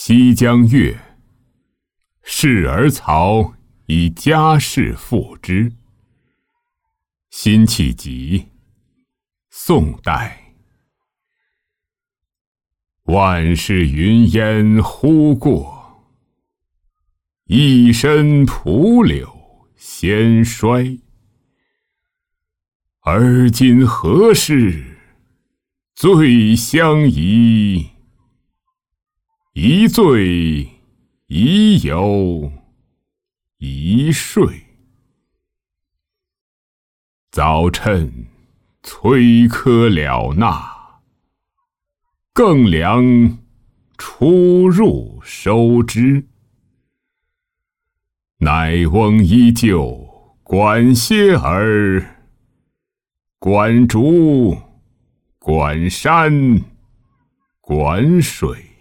西江月，示儿曹以家事赋之。辛弃疾，宋代。万事云烟忽过，一身蒲柳先衰。而今何事最相宜？一醉已有一睡。早趁崔科了纳，更量出入收之。乃翁依旧管歇儿，管竹，管山，管水。